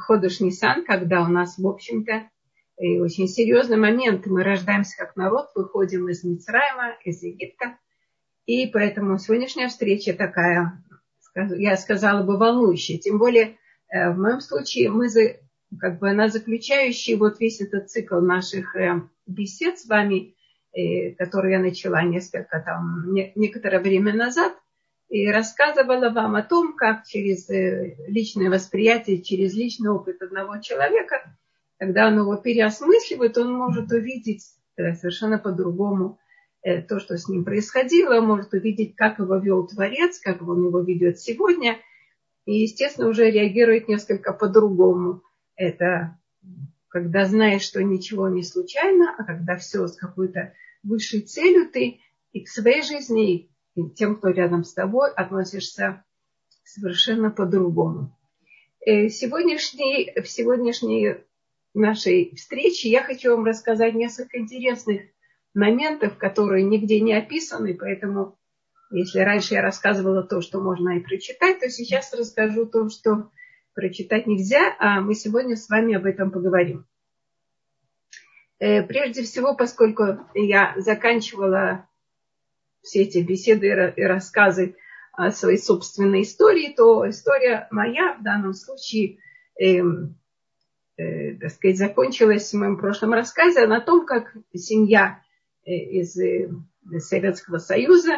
Ходеш Нисан, когда у нас, в общем-то, очень серьезный момент. Мы рождаемся как народ, выходим из Мицраима, из Египта. И поэтому сегодняшняя встреча такая, я сказала бы, волнующая. Тем более, в моем случае, мы она заключающая вот весь этот цикл наших бесед с вами, который я начала некоторое время назад, и рассказывала вам о том, как через личное восприятие, через личный опыт одного человека, когда он его переосмысливает, он может увидеть совершенно по-другому то, что с ним происходило, может увидеть, как его вел Творец, как он его ведет сегодня, и, естественно, уже реагирует несколько по-другому. Это когда знаешь, что ничего не случайно, а когда все с какой-то высшей целью, ты и к своей жизни, и тем, кто рядом с тобой, относишься совершенно по-другому. В сегодняшней нашей встрече я хочу вам рассказать несколько интересных моментов, которые нигде не описаны, поэтому если раньше я рассказывала то, что можно и прочитать, то сейчас расскажу то, что прочитать нельзя, а мы сегодня с вами об этом поговорим. Прежде всего, поскольку я заканчивала все эти беседы и рассказы о своей собственной истории, то история моя в данном случае, закончилась в моем прошлом рассказе на том, как семья из Советского Союза,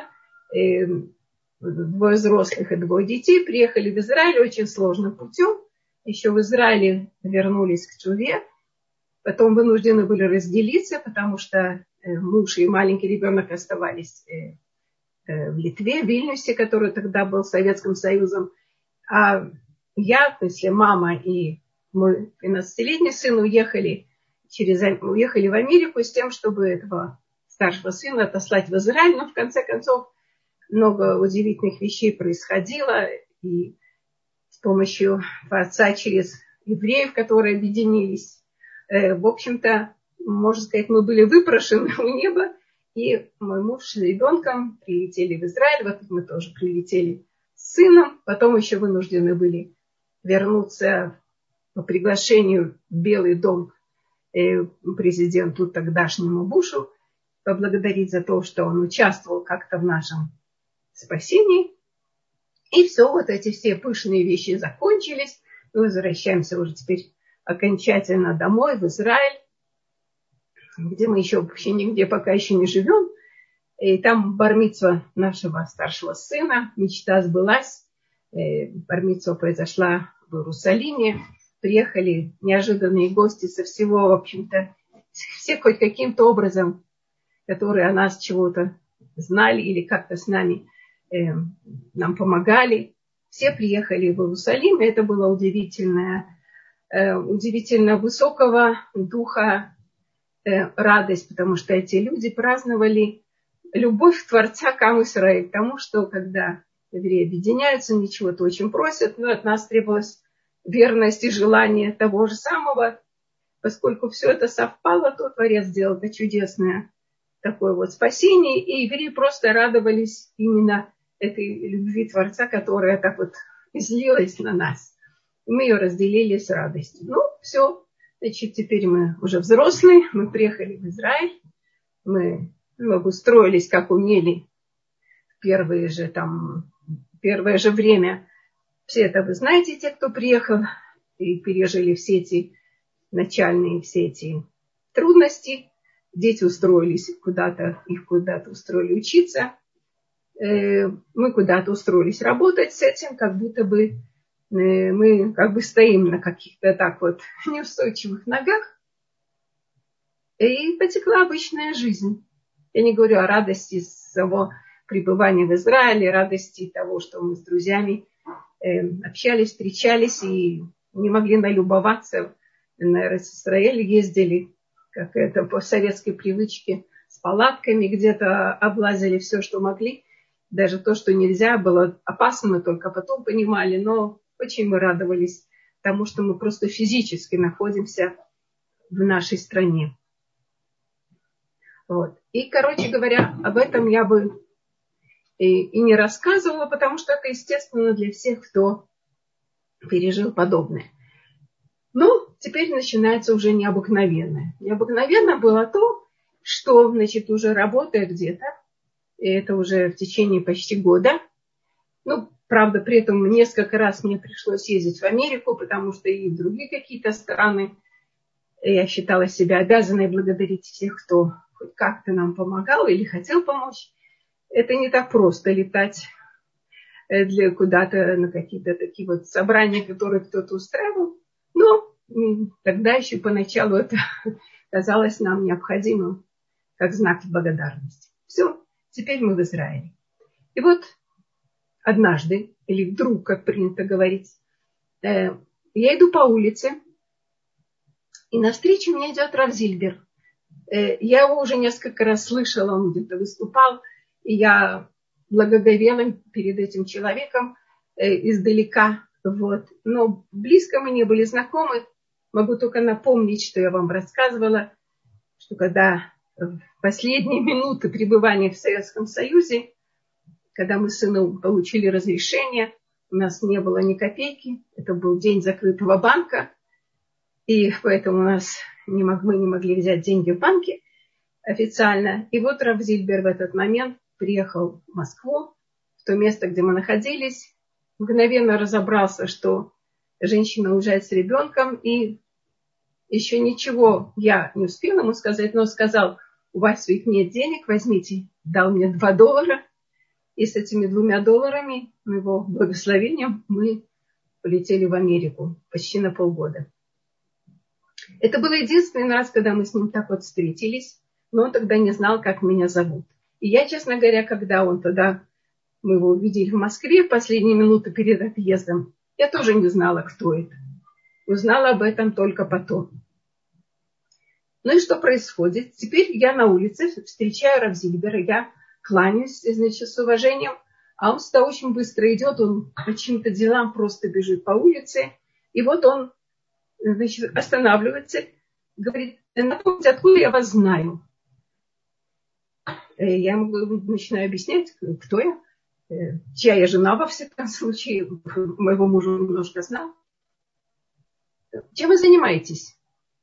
двое взрослых и двое детей, приехали в Израиль очень сложным путем. Еще в Израиле вернулись к Тшуве. Потом вынуждены были разделиться, потому что муж и маленький ребенок оставались в Литве, в Вильнюсе, который тогда был Советским Союзом. А я, в смысле мама и мой 12-летний сын уехали в Америку с тем, чтобы этого старшего сына отослать в Израиль. Но в конце концов много удивительных вещей происходило. И с помощью Творца через евреев, которые объединились, в общем-то, можно сказать, мы были выпрошены у неба. И мой муж с ребенком прилетели в Израиль. Вот мы тоже прилетели с сыном. Потом еще вынуждены были вернуться по приглашению в Белый дом президенту тогдашнему Бушу, поблагодарить за то, что он участвовал как-то в нашем спасении. И все, вот эти все пышные вещи закончились. Мы возвращаемся уже теперь окончательно домой, в Израиль, где мы еще вообще нигде пока еще не живем. И там бар-мицва нашего старшего сына, мечта сбылась. Бар-мицва произошла в Иерусалиме. Приехали неожиданные гости со всего, в общем-то, все хоть каким-то образом, которые о нас чего-то знали или как-то с нами нам помогали. Все приехали в Иерусалим, и это было удивительно высокого духа радость, потому что эти люди праздновали любовь Творца к Ам Исраэль, к тому, что когда евреи объединяются, они чего-то очень просят, но от нас требовалась верность и желание того же самого. Поскольку все это совпало, то Творец сделал это чудесное такое вот спасение, и евреи просто радовались именно этой любви Творца, которая так вот излилась на нас. И мы ее разделили с радостью. Ну, все. Значит, теперь мы уже взрослые, мы приехали в Израиль, мы обустроились, как умели, первое же время. Все это вы знаете, те, кто приехал и пережили все эти начальные, все эти трудности. Дети устроились их куда-то устроили учиться. Мы куда-то устроились работать с этим, как будто бы мы как бы стоим на каких-то так вот неустойчивых ногах. И потекла обычная жизнь. Я не говорю о радости самого пребывания в Израиле, радости того, что мы с друзьями общались, встречались и не могли налюбоваться. На Израиль ездили, как это по советской привычке, с палатками, где-то облазили все, что могли. Даже то, что нельзя, было опасно, мы только потом понимали, но очень мы радовались тому, что мы просто физически находимся в нашей стране. Вот. И, короче говоря, об этом я бы и не рассказывала, потому что это естественно для всех, кто пережил подобное. Но теперь начинается уже необыкновенное. Необыкновенно было то, что, значит, уже работая где-то, и это уже в течение почти года, ну, правда, при этом несколько раз мне пришлось ездить в Америку, потому что и в другие какие-то страны я считала себя обязанной благодарить всех, кто хоть как-то нам помогал или хотел помочь. Это не так просто летать для куда-то на какие-то такие вот собрания, которые кто-то устраивал. Но тогда еще поначалу это казалось нам необходимым как знак благодарности. Все, теперь мы в Израиле. И вот однажды, или вдруг, как принято говорить, я иду по улице, и навстречу мне идет Рав Зильбер. Я его уже несколько раз слышала, он где-то выступал, и я благоговела перед этим человеком издалека. Вот. Но близко мы не были знакомы. Могу только напомнить, что я вам рассказывала, что когда в последние минуты пребывания в Советском Союзе, когда мы с сыном получили разрешение, у нас не было ни копейки, это был день закрытого банка, и поэтому мы не могли взять деньги в банке официально. И вот Рав Зильбер в этот момент приехал в Москву, в то место, где мы находились, мгновенно разобрался, что женщина уезжает с ребенком, и еще ничего я не успела ему сказать, но сказал: у вас своих нет денег, возьмите. Дал мне $2, и с этими $2, его благословением, мы полетели в Америку почти на полгода. Это был единственный раз, когда мы с ним так вот встретились, но он тогда не знал, как меня зовут. И я, честно говоря, когда мы его увидели в Москве в последние минуты перед отъездом, я тоже не знала, кто это. Узнала об этом только потом. Ну и что происходит? Теперь я на улице встречаю Рав Зильбера, я кланяюсь, значит, с уважением, а он всегда очень быстро идет, он по чьим-то делам просто бежит по улице, и вот он, значит, останавливается, говорит: напомните, откуда я вас знаю? Я ему начинаю объяснять, кто я, чья я жена, во всяком случае, моего мужа немножко знал. Чем вы занимаетесь?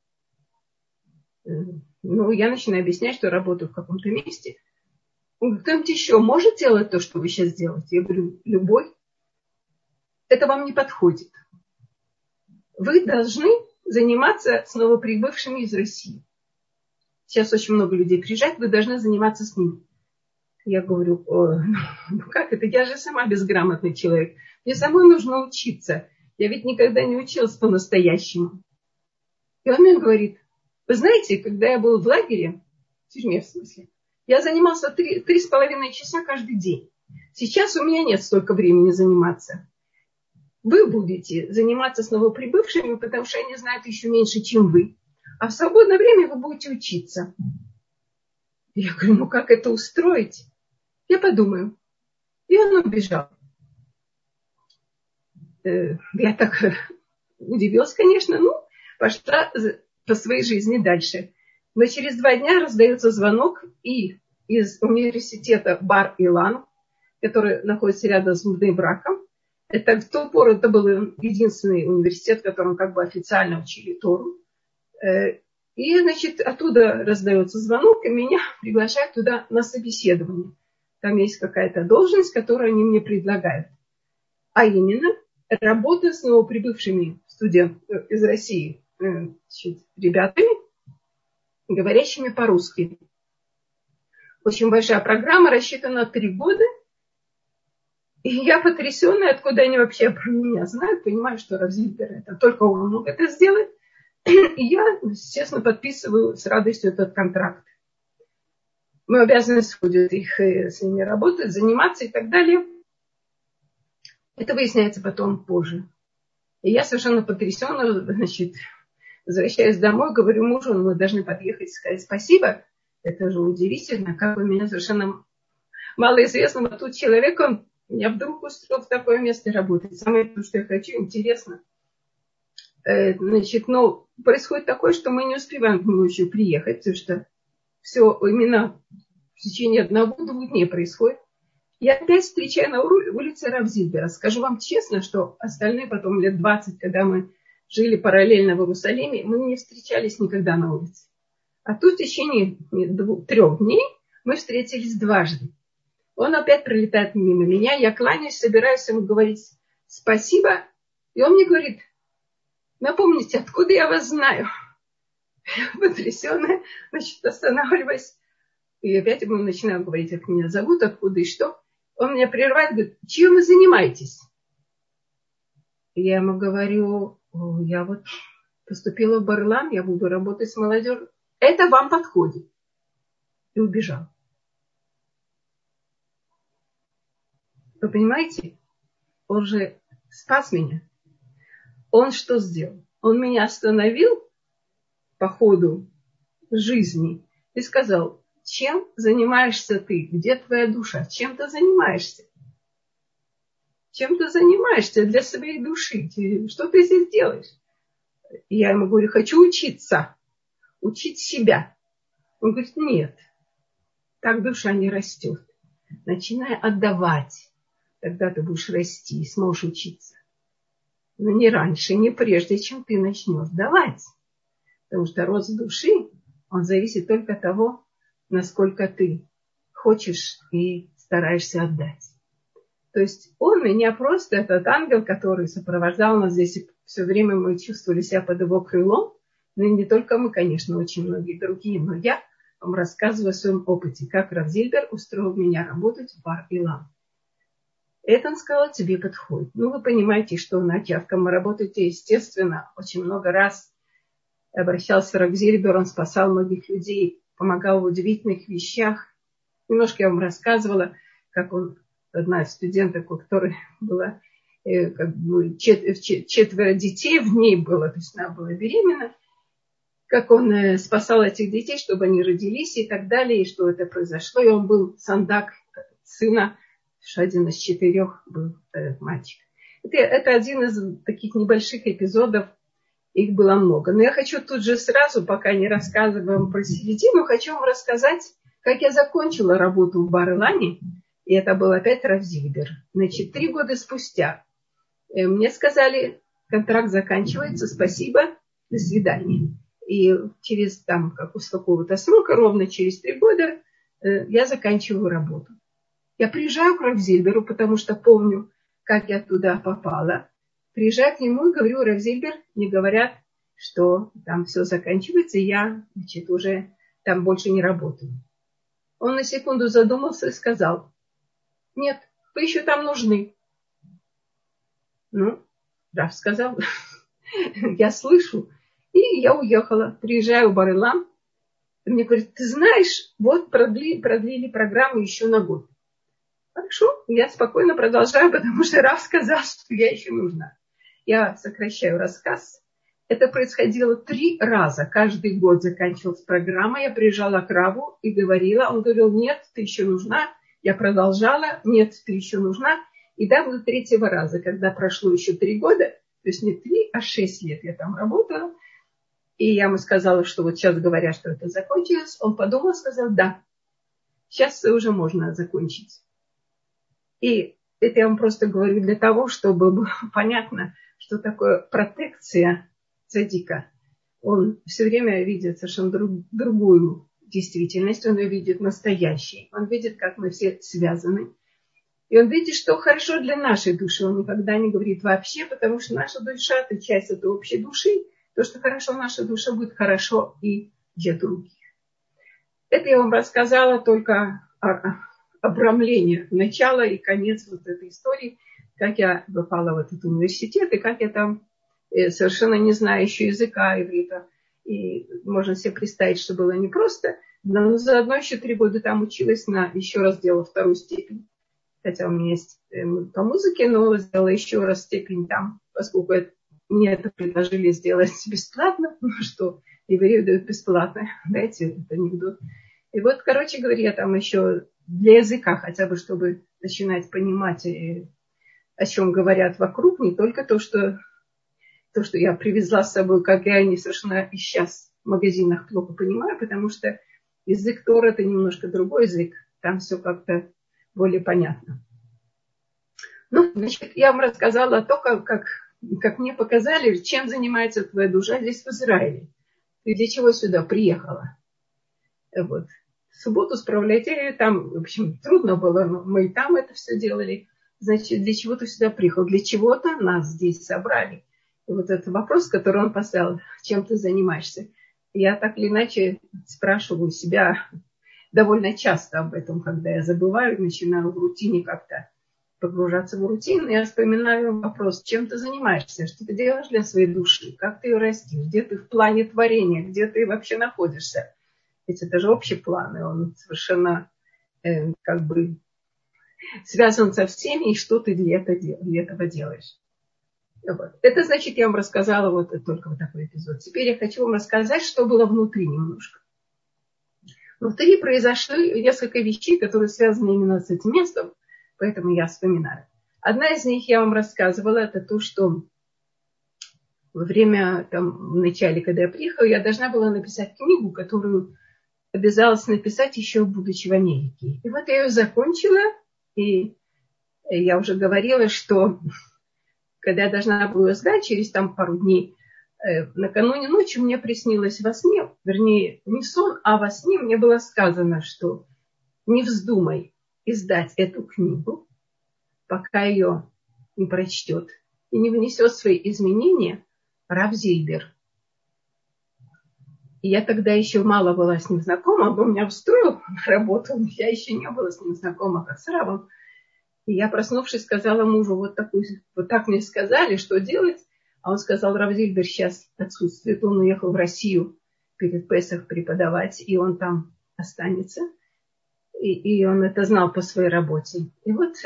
Ну, я начинаю объяснять, что работаю в каком-то месте. Он говорит: кто-нибудь еще может делать то, что вы сейчас делаете? Я говорю: любой. Это вам не подходит. Вы должны заниматься с новоприбывшими из России. Сейчас очень много людей приезжает, вы должны заниматься с ними. Я говорю: ну как это? Я же сама безграмотный человек. Мне самой нужно учиться. Я ведь никогда не училась по-настоящему. И он мне говорит: вы знаете, когда я был в лагере, в тюрьме в смысле, я занимался 3,5 часа каждый день. Сейчас у меня нет столько времени заниматься. Вы будете заниматься с новоприбывшими, потому что они знают еще меньше, чем вы. А в свободное время вы будете учиться. Я говорю: ну как это устроить? Я подумаю. И он убежал. Я так удивилась, конечно. Ну, пошла по своей жизни дальше. Но через 2 дня раздается звонок и из университета Бар-Илан, который находится рядом с Бней-Браком. Это в ту пору это был единственный университет, в котором как бы официально учили Тору. И, значит, оттуда раздается звонок, и меня приглашают туда на собеседование. Там есть какая-то должность, которую они мне предлагают. А именно, работа с новоприбывшими студентами из России, значит, ребятами, говорящими по-русски. Очень большая программа, рассчитана на 3 года. И я потрясенная, откуда они вообще про меня знают. Понимаю, что Рав Зильбер, это только он мог это сделать. И я, естественно, подписываю с радостью этот контракт. Мы обязаны будет их с ними работать, заниматься и так далее. Это выясняется потом позже. И я совершенно потрясенная, значит, возвращаюсь домой, говорю мужу: мы должны подъехать и сказать спасибо. Это же удивительно, как у меня совершенно малоизвестного тут человека, он меня вдруг устроил в такое место работать. Самое то, что я хочу, интересно. Значит, но происходит такое, что мы не успеваем к нему еще приехать, потому что все именно в течение 1-2 дней происходит. Я опять встречаю на улице Рав Зильбера. Скажу вам честно, что остальные потом лет 20, когда мы жили параллельно в Иерусалиме, мы не встречались никогда на улице. А тут в течение 3 дней мы встретились дважды. Он опять пролетает мимо меня, я кланяюсь, собираюсь ему говорить спасибо. И он мне говорит: напомните, откуда я вас знаю? Потрясенная, значит, останавливаясь. И опять ему начинаю говорить, как меня зовут, откуда и что. Он меня прерывает, говорит: чем вы занимаетесь? И я ему говорю: я вот поступила в Бар-Илан, я буду работать с молодежью. Это вам подходит. И убежал. Вы понимаете? Он же спас меня. Он что сделал? Он меня остановил по ходу жизни и сказал: чем занимаешься ты? Где твоя душа? Чем ты занимаешься? Чем ты занимаешься для своей души? Что ты здесь делаешь? И я ему говорю: хочу учиться. Учить себя. Он говорит: нет. Так душа не растет. Начинай отдавать. Тогда ты будешь расти и сможешь учиться. Но не раньше, не прежде, чем ты начнешь давать. Потому что рост души, он зависит только от того, насколько ты хочешь и стараешься отдать. То есть он меня просто, этот ангел, который сопровождал нас здесь, и все время мы чувствовали себя под его крылом. Ну и не только мы, конечно, очень многие другие, но я вам рассказываю о своем опыте, как Рав Зильбер устроил меня работать в Бар-Илан. Это, он сказал, тебе подходит. Ну, вы понимаете, что на Тявком вы работаете, естественно, очень много раз обращался Рав Зильбер, он спасал многих людей, помогал в удивительных вещах. Немножко я вам рассказывала, как он, одна из студенток, у которой было как бы 4 детей, в ней было, то есть она была беременна, как он спасал этих детей, чтобы они родились и так далее, и что это произошло. И он был сандак сына, один из 4 был этот мальчик. Это один из таких небольших эпизодов, их было много. Но я хочу тут же сразу, пока не рассказываю вам про середину, хочу вам рассказать, как я закончила работу в Бар-Илане. И это был опять Рав Зильбер. Значит, 3 года спустя мне сказали: контракт заканчивается, спасибо, до свидания. И через там, как у какого-то срока, ровно через 3 года, я заканчиваю работу. Я приезжаю к Рав Зильберу, потому что помню, как я туда попала. Приезжаю к нему и говорю: Рав Зильбер, мне говорят, что там все заканчивается, и я, значит, уже там больше не работаю. Он на секунду задумался и сказал: нет, вы еще там нужны. Ну, Рав сказал, я слышу. И я уехала, приезжаю в Бар-Илан. И мне говорят: ты знаешь, вот продлили программу еще на год. Хорошо, я спокойно продолжаю, потому что Рав сказал, что я еще нужна. Я сокращаю рассказ. Это происходило 3 раза. Каждый год заканчивалась программа. Я приезжала к Раву и говорила. Он говорил: нет, ты еще нужна. Я продолжала: нет, ты еще нужна. И да, до 3-го раза, когда прошло еще 3 года, то есть не 3, а 6 лет я там работала. И я ему сказала, что вот сейчас говорят, что это закончилось. Он подумал, сказал: да, сейчас уже можно закончить. И это я вам просто говорю для того, чтобы было понятно, что такое протекция цадика. Он все время видит совершенно другую действительность, он ее видит настоящей, он видит, как мы все связаны. И он видит, что хорошо для нашей души. Он никогда не говорит вообще, потому что наша душа – это часть этой общей души. То, что хорошо наша душа, будет хорошо и для других. Это я вам рассказала только обрамление, начало и конец вот этой истории, как я попала в этот университет, и как я там, совершенно не зная еще языка иврита, и можно себе представить, что было непросто, но заодно еще 3 года там училась, еще раз делала 2-ю степень. Хотя у меня есть по музыке, но сделала еще раз степень там, поскольку мне это предложили сделать бесплатно, ну что, еврею дают бесплатно, знаете, это анекдот. И вот, короче говоря, я там еще для языка, хотя бы, чтобы начинать понимать, о чем говорят вокруг, не только то, что я привезла с собой, как я не совершенно и сейчас в магазинах плохо понимаю, потому что язык Тора – это немножко другой язык, там все как-то более понятно. Ну, значит, я вам рассказала о том, как как мне показали, чем занимается твоя душа здесь в Израиле. Ты для чего сюда приехала? Вот. В субботу справлять, там, в общем, трудно было, но мы и там это все делали. Значит, для чего ты сюда приехал? Для чего-то нас здесь собрали. И вот этот вопрос, который он поставил, чем ты занимаешься, я так или иначе спрашиваю себя довольно часто об этом, когда я забываю, начинаю в рутине как-то погружаться в рутину, я вспоминаю вопрос, чем ты занимаешься, что ты делаешь для своей души, как ты ее растишь, где ты в плане творения, где ты вообще находишься. Ведь это же общий план, и он совершенно как бы связан со всеми, и что ты для этого делаешь. Вот. Это значит, я вам рассказала вот только вот такой эпизод. Теперь я хочу вам рассказать, что было внутри немножко. Внутри произошло несколько вещей, которые связаны именно с этим местом, поэтому я вспоминаю. Одна из них я вам рассказывала, это то, что во время, там, в начале, когда я приехала, я должна была написать книгу, которую обязалась написать еще будучи в Америке. И вот я ее закончила, и я уже говорила, что когда я должна была ее сдать, через там пару дней, накануне ночи мне приснилось во сне, вернее, не сон, а во сне мне было сказано, что не вздумай издать эту книгу, пока ее не прочтет и не внесет свои изменения Рав Зильбер. И я тогда еще мало была с ним знакома, он меня устроил на работу, я еще не была с ним знакома, как с Равом. И я, проснувшись, сказала мужу, вот так мне сказали, что делать. А он сказал, Рав Зильбер сейчас отсутствует, он уехал в Россию перед Песах преподавать, и он там останется. И он это знал по своей работе. И вот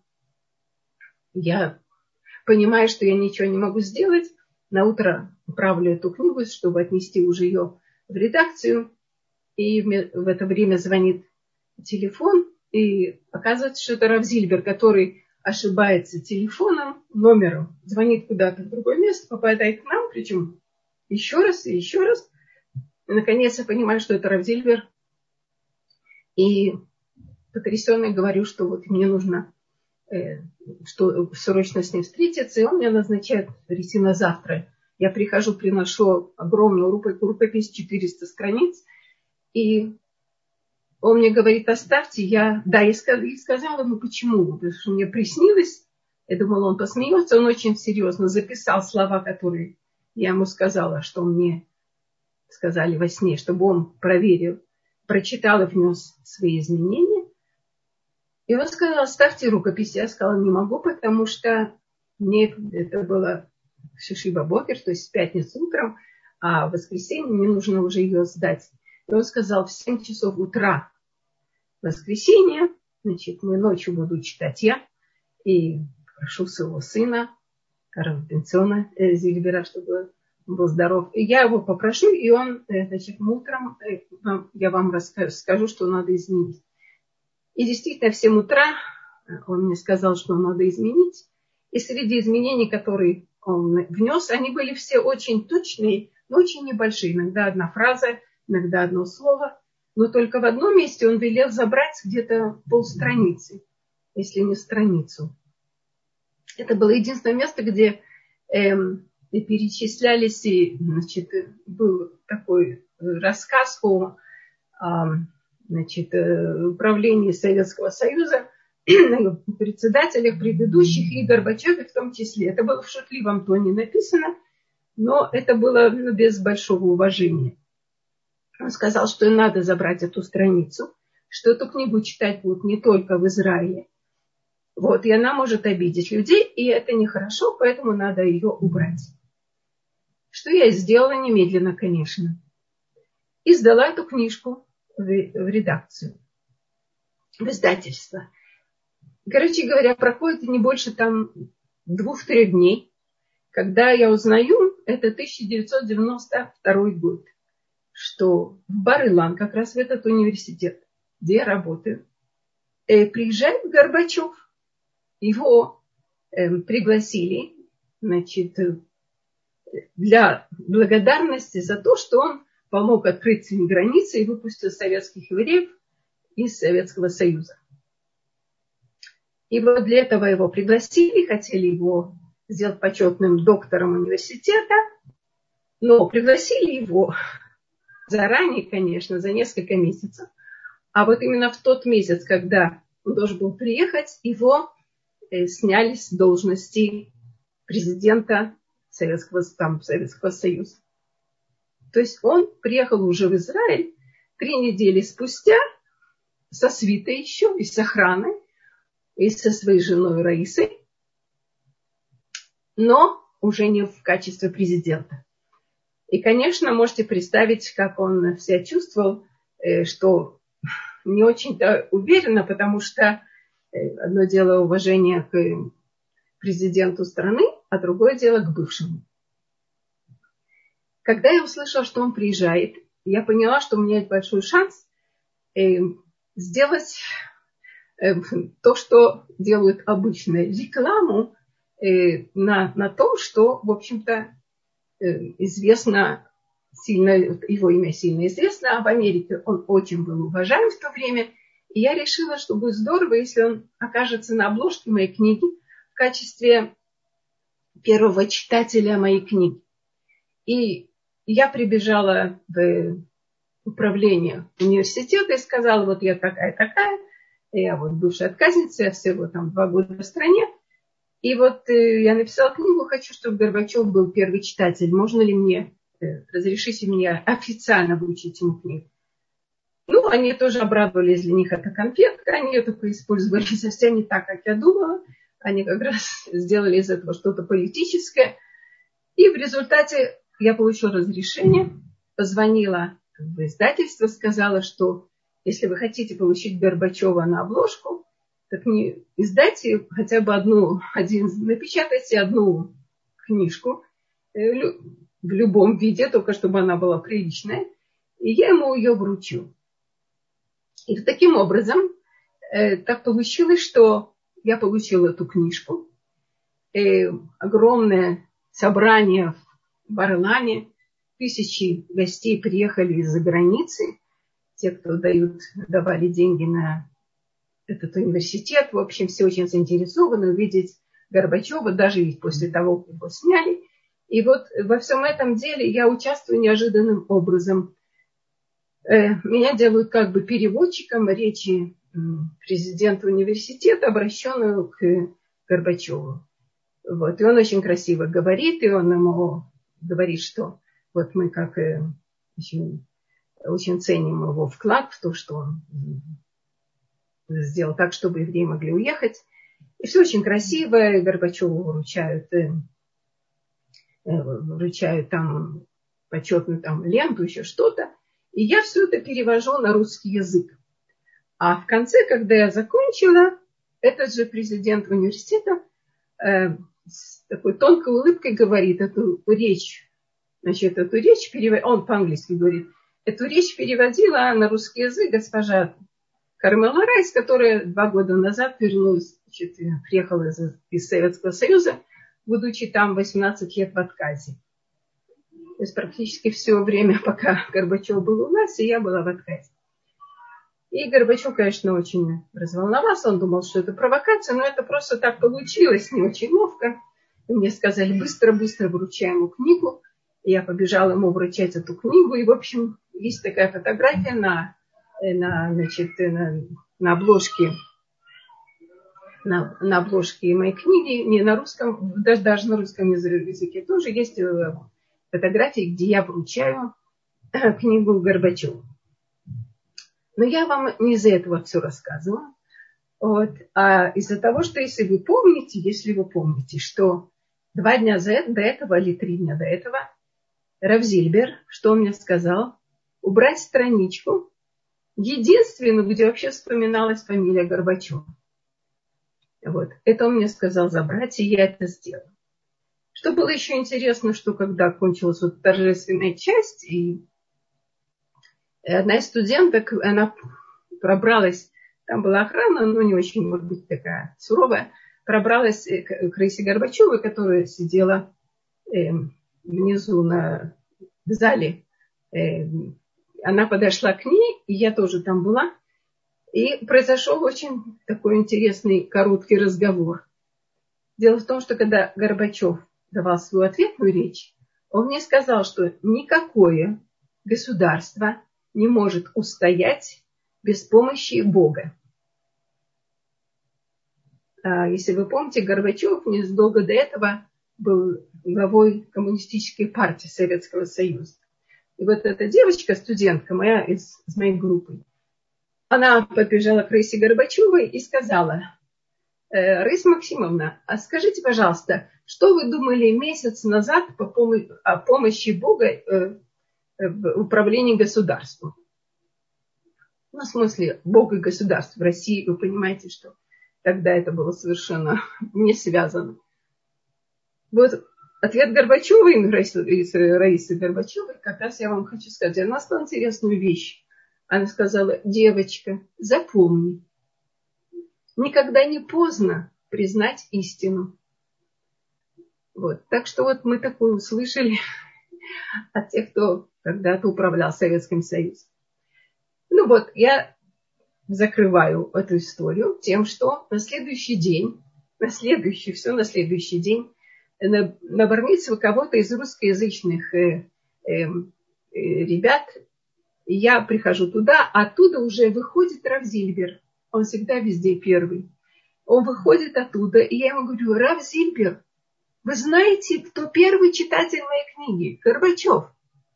я понимаю, что я ничего не могу сделать. На утро отправлю эту книгу, чтобы отнести уже ее в редакцию. И в это время звонит телефон. И оказывается, что это Рав Зильбер, который ошибается телефоном, номером, звонит куда-то в другое место, попадает к нам, причем еще раз и еще раз. И наконец я понимаю, что это Рав Зильбер. И потрясенно говорю, что вот мне нужно что срочно с ним встретиться, и он меня назначает прийти на завтра. Я прихожу, приношу огромную рукопись, 400 страниц, и он мне говорит, оставьте, я сказала ему, почему, потому что мне приснилось, я думала, он посмеется, он очень серьезно записал слова, которые я ему сказала, что мне сказали во сне, чтобы он проверил, прочитал и внес свои изменения. И он сказал, оставьте рукопись. Я сказала, не могу, потому что мне это было в Шишиба Бокер, то есть в пятницу утром, а в воскресенье мне нужно уже ее сдать. И он сказал, в 7 часов утра воскресенье, значит, мы ночью буду читать я, и прошу своего сына, Рава Бенциона Зильбера, чтобы он был здоров. И я его попрошу, и он, значит, утром я вам скажу, что надо изменить. И действительно, в 7 утра он мне сказал, что надо изменить. И среди изменений, которые он внес, они были все очень точные, но очень небольшие. Иногда одна фраза, иногда одно слово. Но только в одном месте он велел забрать где-то полстраницы, если не страницу. Это было единственное место, где перечислялись, и, значит, был такой рассказ о управлении Советского Союза, председателях предыдущих и Горбачеве в том числе. Это было в шутливом тоне написано, но это было без большого уважения. Он сказал, что надо забрать эту страницу, что эту книгу читать будут не только в Израиле. Вот, и она может обидеть людей, и это нехорошо, поэтому надо ее убрать. Что я и сделала немедленно, конечно. И сдала эту книжку в редакцию, в издательство. Короче говоря, проходит не больше там 2-3 дней, когда я узнаю, это 1992 год, что в Бар-Илан, как раз в этот университет, где я работаю, приезжает Горбачев. Его пригласили, значит, для благодарности за то, что он помог открыть границы и выпустил советских евреев из Советского Союза. И вот для этого его пригласили, хотели его сделать почетным доктором университета, но пригласили его заранее, конечно, за несколько месяцев. А вот именно в тот месяц, когда он должен был приехать, его сняли с должности президента Советского Союза. То есть он приехал уже в Израиль 3 недели спустя со свитой еще и с охраной, и со своей женой Раисой, но уже не в качестве президента. И, конечно, можете представить, как он себя чувствовал, что не очень-то уверенно, потому что одно дело уважение к президенту страны, а другое дело к бывшему. Когда я услышала, что он приезжает, я поняла, что у меня есть большой шанс сделать то, что делают обычно, рекламу на том, что, в общем-то, известно, сильно, его имя сильно известно, а в Америке он очень был уважаем в то время. И я решила, что будет здорово, если он окажется на обложке моей книги в качестве первого читателя моей книги. И я прибежала в управление университета и сказала, вот я такая-такая, я вот бывшая отказница, я всего там 2 года в стране. И вот я написала книгу, хочу, чтобы Горбачев был первый читатель. Можно ли мне, разрешите мне официально вручить ему книгу? Ну, они тоже обрадовались, для них это конфетка, они ее только использовали совсем не так, как я думала. Они как раз сделали из этого что-то политическое. И в результате я получила разрешение, позвонила в издательство, сказала, что если вы хотите получить Горбачева на обложку, так не издайте хотя бы напечатайте одну книжку в любом виде, только чтобы она была приличная, и я ему ее вручу. И таким образом так получилось, что я получила эту книжку. Огромное собрание в Орлане, 1000 гостей приехали из-за границы, те, кто давали деньги на этот университет. В общем, все очень заинтересованы увидеть Горбачева, даже после того, как его сняли. И вот во всем этом деле я участвую неожиданным образом. Меня делают как бы переводчиком речи президента университета, обращенную к Горбачеву. Вот. И он очень красиво говорит, и он ему говорит, что вот мы как очень ценим его вклад в то, что он сделал так, чтобы евреи могли уехать. И все очень красиво, и Горбачеву вручают там почетную там ленту, еще что-то. И я все это перевожу на русский язык. А в конце, когда я закончила, этот же президент университета с такой тонкой улыбкой говорит эту речь. Значит, он по-английски говорит, эту речь переводила на русский язык госпожа Кармела Райс, которая 2 года назад вернулась, приехала из Советского Союза, будучи там 18 лет в отказе. То есть практически все время, пока Горбачев был у нас, и я была в отказе. И Горбачев, конечно, очень разволновался. Он думал, что это провокация, но это просто так получилось, не очень ловко. И мне сказали, быстро-быстро вручай ему книгу. И я побежала ему вручать эту книгу. И, в общем, есть такая фотография на обложке. На обложке моей книги, не на русском, даже на русском языке тоже есть фотографии, где я вручаю книгу Горбачеву. Но я вам не из-за этого все рассказываю, а из-за того, что если вы помните, что 2 дня до этого или 3 дня до этого Рав Зильбер, что он мне сказал, убрать страничку, единственную, где вообще вспоминалась фамилия Горбачева. Вот. Это он мне сказал забрать, и я это сделала. Что было еще интересно, что когда кончилась вот торжественная часть, и одна из студенток, она пробралась, там была охрана, но не очень, может быть, такая суровая, пробралась к Раисе Горбачевой, которая сидела внизу в зале. Она подошла к ней, и я тоже там была. И произошел очень такой интересный короткий разговор. Дело в том, что когда Горбачев давал свою ответную речь, он мне сказал, что никакое государство не может устоять без помощи Бога. Если вы помните, Горбачев незадолго до этого был главой коммунистической партии Советского Союза. И вот эта девочка, студентка моя из моей группы, она побежала к Раисе Горбачевой и сказала: Раиса Максимовна, а скажите, пожалуйста, что вы думали месяц назад о помощи Бога в управлении государством? Ну, в смысле, Бог и государство. В России, вы понимаете, что тогда это было совершенно не связано. Вот ответ Горбачевой, Раисы Горбачевой, как раз я вам хочу сказать. Она сказала интересную вещь. Она сказала: девочка, запомни, никогда не поздно признать истину. Вот. Так что вот мы такое услышали от тех, кто когда-то управлял Советским Союзом. Ну вот, я закрываю эту историю тем, что на следующий день, на следующий день, на бар-мицву кого-то из русскоязычных ребят, я прихожу туда, оттуда уже выходит Рав Зильбер. Он всегда везде первый. Он выходит оттуда, и я ему говорю: Рав Зильбер, вы знаете, кто первый читатель моей книги? Горбачев.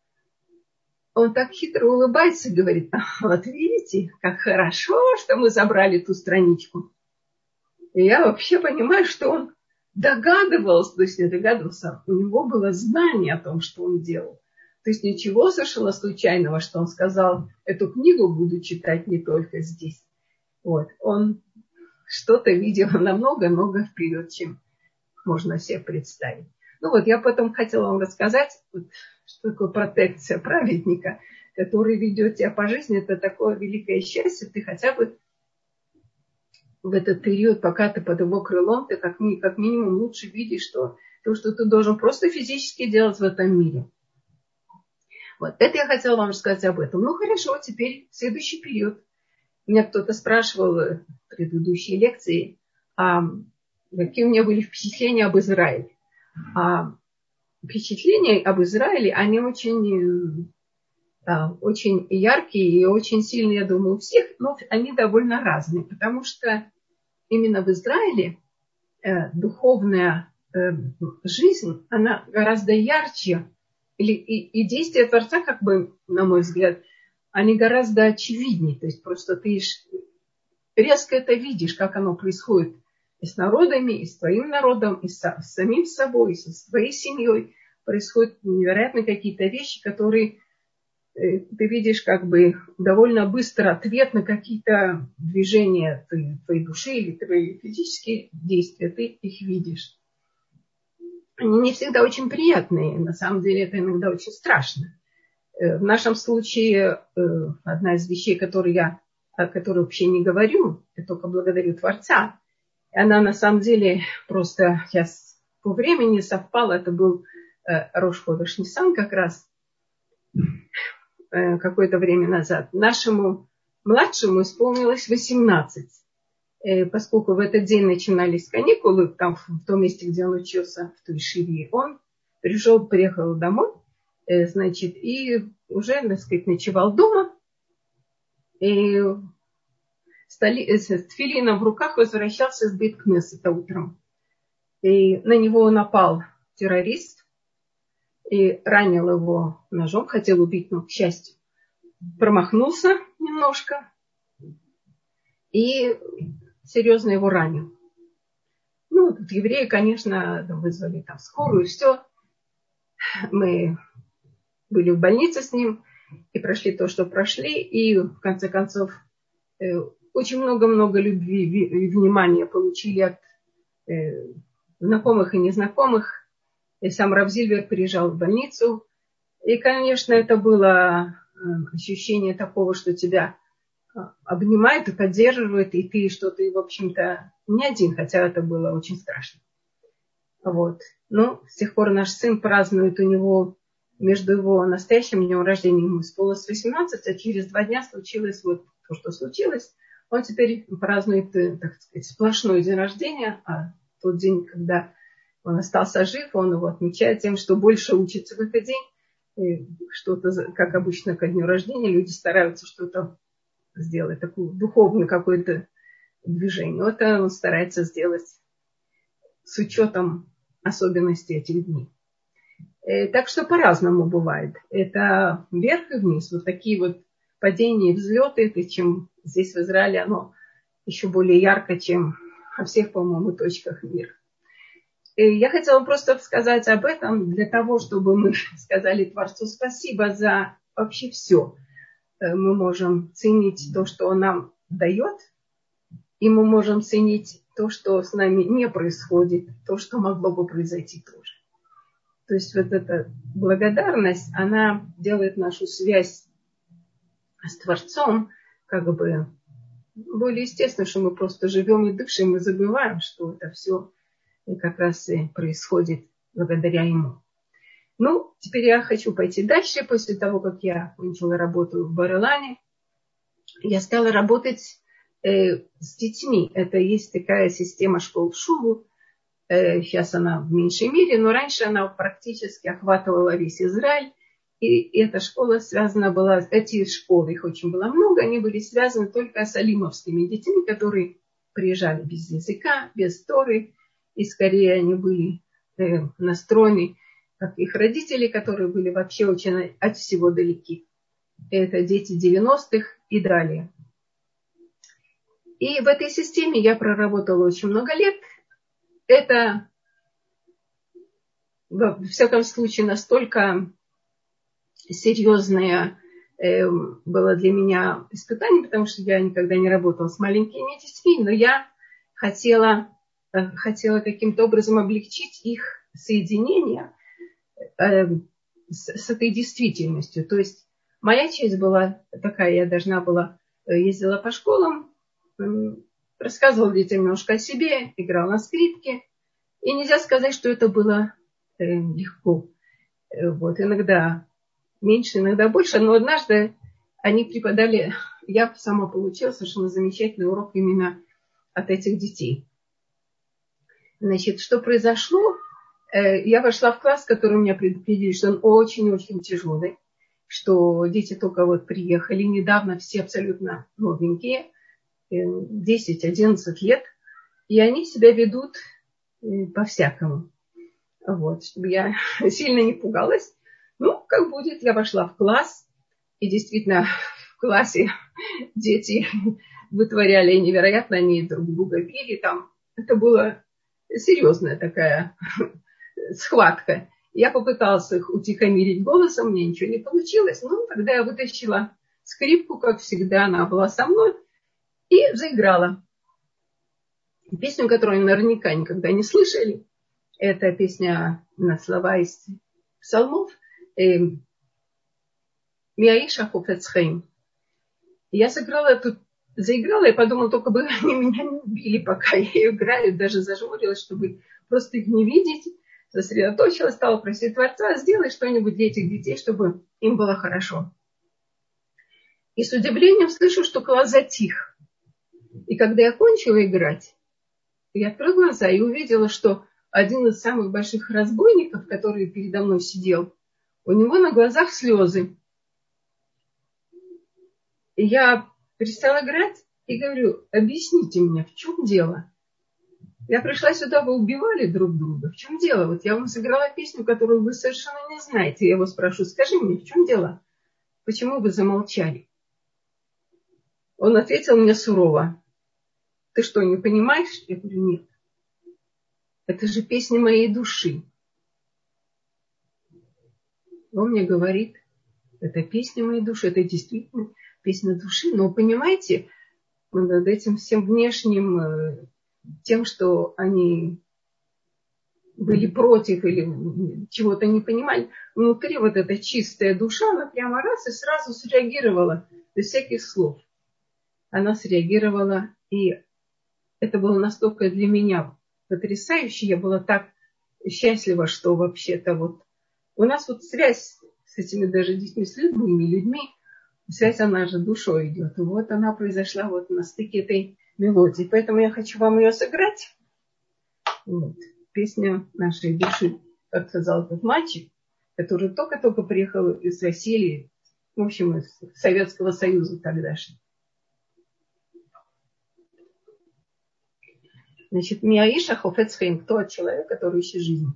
Он так хитро улыбается и говорит: вот видите, как хорошо, что мы забрали ту страничку. И я вообще понимаю, что он догадывался, то есть не догадывался, у него было знание о том, что он делал. То есть ничего совершенно случайного, что он сказал: эту книгу буду читать не только здесь. Вот. Он что-то видел намного-много вперед, чем можно себе представить. Ну вот, я потом хотела вам рассказать, что такое протекция праведника, который ведет тебя по жизни. Это такое великое счастье. Ты хотя бы в этот период, пока ты под его крылом, ты как минимум лучше видишь то, что ты должен просто физически делать в этом мире. Вот, это я хотела вам рассказать об этом. Ну хорошо, теперь следующий период. Меня кто-то спрашивал в предыдущей лекции, какие у меня были впечатления об Израиле. Впечатления об Израиле, они очень яркие и очень сильные, я думаю, у всех, но они довольно разные, потому что именно в Израиле духовная жизнь, она гораздо ярче, и действия Творца, как бы, на мой взгляд, они гораздо очевиднее. То есть просто ты резко это видишь, как оно происходит и с народами, и с твоим народом, и с самим собой, и со своей семьей. Происходят невероятно какие-то вещи, которые ты видишь как бы довольно быстро ответ на какие-то движения твоей души или твои физические действия. Ты их видишь. Они не всегда очень приятные. На самом деле это иногда очень страшно. В нашем случае одна из вещей, о которой вообще не говорю, я только благодарю Творца. Она на самом деле просто по времени совпала. Это был Рош ходеш Нисан как раз какое-то время назад. Нашему младшему исполнилось 18. Поскольку в этот день начинались каникулы, там в том месте, где он учился, в той шиве, он приехал домой, значит, и уже, так сказать, ночевал дома. И с тфилином в руках возвращался из бейт-кнесета утром. И на него напал террорист и ранил его ножом, хотел убить, но, к счастью, промахнулся немножко и серьезно его ранил. Ну, тут евреи, конечно, вызвали там скорую, и все. Мы были в больнице с ним и прошли то, что прошли, и в конце концов очень много-много любви и внимания получили от знакомых и незнакомых. И сам Рав Зильбер приезжал в больницу. И, конечно, это было ощущение такого, что тебя обнимает и поддерживает, и ты что-то, в общем-то, не один, хотя это было очень страшно. Вот. Но с тех пор наш сын празднует, у него между его настоящим днем рождения, ему исполнилось 18, а через 2 дня случилось вот то, что случилось. Он теперь празднует, так сказать, сплошной день рождения, а тот день, когда он остался жив, он его отмечает тем, что больше учится в этот день. И что-то, как обычно, ко дню рождения люди стараются что-то сделать, такое духовное какое-то движение. Вот он старается сделать с учетом особенностей этих дней. Так что по-разному бывает. Это вверх и вниз. Вот такие вот падения и взлеты. Это чем здесь в Израиле оно еще более ярко, чем во всех, по-моему, точках мира. Я хотела просто сказать об этом для того, чтобы мы сказали Творцу спасибо за вообще все. Мы можем ценить то, что Он нам дает, и мы можем ценить то, что с нами не происходит, то, что могло бы произойти тоже. То есть вот эта благодарность, она делает нашу связь с Творцом как бы более естественно, что мы просто живем и дышим, и забываем, что это все как раз и происходит благодаря Ему. Ну, теперь я хочу пойти дальше. После того, как я кончила работу в Бар-Илане, я стала работать с детьми. Это есть такая система школ Шуву. Сейчас она в меньшей мере, но раньше она практически охватывала весь Израиль. И эта школа связана была, эти школы, их очень было много, они были связаны только с алимовскими детьми, которые приезжали без языка, без Торы, и скорее они были настроены, как их родители, которые были вообще очень от всего далеки. Это дети 90-х и далее. И в этой системе я проработала очень много лет. Это, во всяком случае, настолько серьезное было для меня испытание, потому что я никогда не работала с маленькими детьми, но я хотела каким-то образом облегчить их соединение с этой действительностью. То есть моя часть была такая, я должна была, ездила по школам, рассказывала детям немножко о себе, играла на скрипке. И нельзя сказать, что это было легко. Вот, иногда меньше, иногда больше, но однажды они преподали, я сама получила совершенно замечательный урок именно от этих детей. Значит, что произошло? Я вошла в класс, который меня предупредили, что он очень-очень тяжелый, что дети только вот приехали недавно, все абсолютно новенькие, 10-11 лет, и они себя ведут по-всякому. Вот, чтобы я сильно не пугалась. Ну, как будет, я вошла в класс, и действительно в классе дети вытворяли невероятно, они друг друга били там. Это была серьезная такая схватка. Я попыталась их утихомирить голосом, мне ничего не получилось. Ну, тогда я вытащила скрипку, как всегда, она была со мной, и заиграла. Песню, которую они наверняка никогда не слышали. Это песня на слова из псалмов. Миаиша Хофецхейм. Я заиграла и подумала, только бы они меня не убили, пока я играю. Даже зажмурилась, чтобы просто их не видеть. Сосредоточилась, стала просить Творца, сделай что-нибудь для этих детей, чтобы им было хорошо. И с удивлением слышу, что класс затих. И когда я кончила играть, я открыла глаза и увидела, что один из самых больших разбойников, который передо мной сидел, у него на глазах слезы. И я перестала играть и говорю, объясните мне, в чем дело? Я пришла сюда, вы убивали друг друга. В чем дело? Вот я вам сыграла песню, которую вы совершенно не знаете. Я его спрошу, скажи мне, в чем дело? Почему вы замолчали? Он ответил мне сурово. Ты что, не понимаешь? Я говорю, нет. Это же песня моей души. Он мне говорит, это песня моей души, это действительно песня души. Но понимаете, над этим всем внешним, тем, что они были против или чего-то не понимали, внутри вот эта чистая душа, она прямо раз и сразу среагировала без всяких слов. Она среагировала, и это было настолько для меня потрясающе. Я была так счастлива, что вообще-то вот у нас вот связь с этими даже детьми, с людьми, связь, она же душой идет. И вот она произошла вот на стыке этой мелодии. Поэтому я хочу вам ее сыграть. Вот. Песня нашей души, как сказал этот мальчик, который только-только приехал из России, в общем, из Советского Союза тогдашнего. Значит, Миаиша Хофец Хаим, тот человек, который ищет жизнь.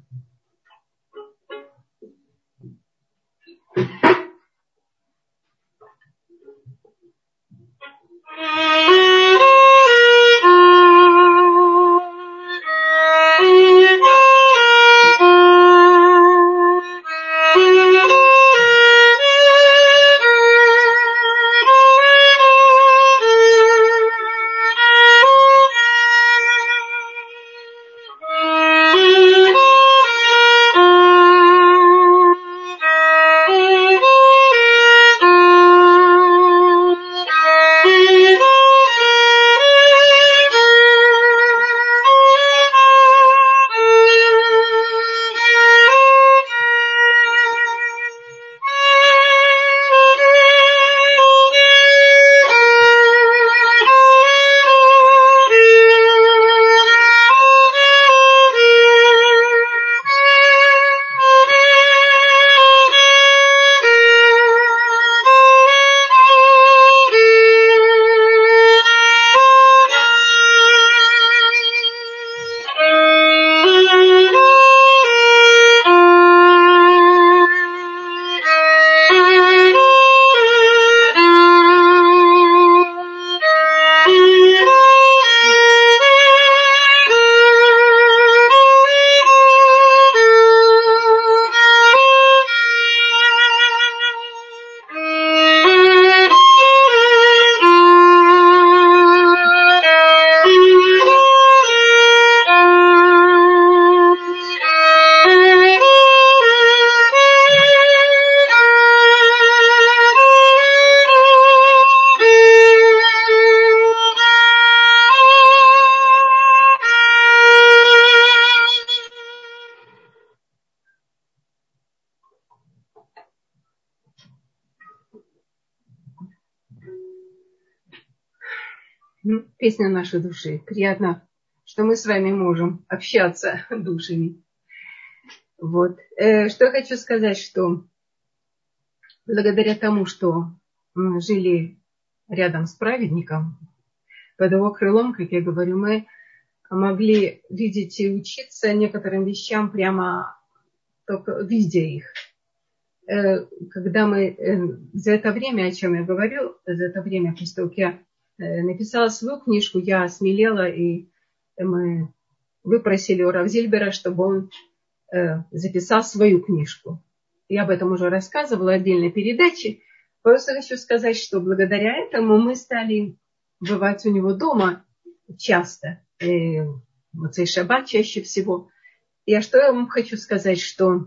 Песня нашей души. Приятно, что мы с вами можем общаться душами. Вот. Что я хочу сказать, что благодаря тому, что мы жили рядом с праведником, под его крылом, как я говорю, мы могли видеть и учиться некоторым вещам прямо только видя их. Когда мы за это время, о чем я говорю, за это время, после того, как я написала свою книжку, я осмелела, и мы выпросили у Рав Зильбера, чтобы он записал свою книжку. Я об этом уже рассказывала в отдельной передаче. Просто хочу сказать, что благодаря этому мы стали бывать у него дома часто, Моцей Шаббат чаще всего. И что я вам хочу сказать, что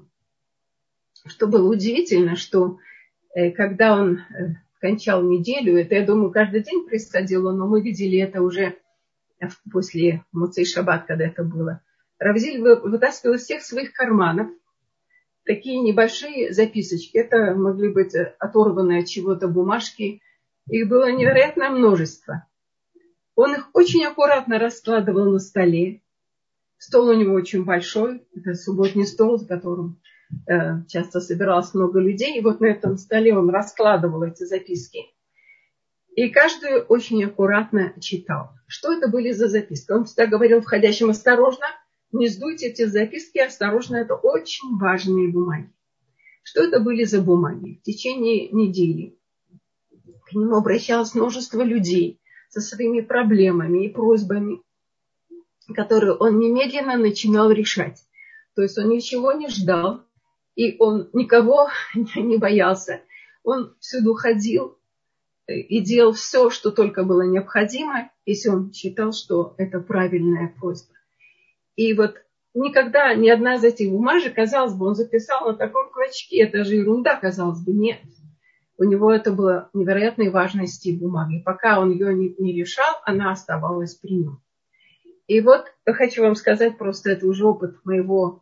было удивительно, что когда он кончал неделю, это, я думаю, каждый день происходило, но мы видели это уже после Моцей Шаббат, когда это было. Рав Зиль вытаскивал из всех своих карманов такие небольшие записочки. Это могли быть оторванные от чего-то бумажки. Их было невероятное множество. Он их очень аккуратно раскладывал на столе. Стол у него очень большой. Это субботний стол, за которым часто собиралось много людей. И вот на этом столе он раскладывал эти записки. И каждую очень аккуратно читал. Что это были за записки? Он всегда говорил входящим: осторожно, не сдуйте эти записки, осторожно, это очень важные бумаги. Что это были за бумаги? В течение недели к нему обращалось множество людей со своими проблемами и просьбами, которые он немедленно начинал решать. То есть он ничего не ждал, и он никого не боялся. Он всюду ходил и делал все, что только было необходимо, если он считал, что это правильная просьба. И вот никогда ни одна из этих бумажек, казалось бы, он записал на таком клочке, это же ерунда, казалось бы, нет. У него это было невероятной важности бумаги. Пока он ее не решал, она оставалась при нем. И вот хочу вам сказать, просто это уже опыт моего...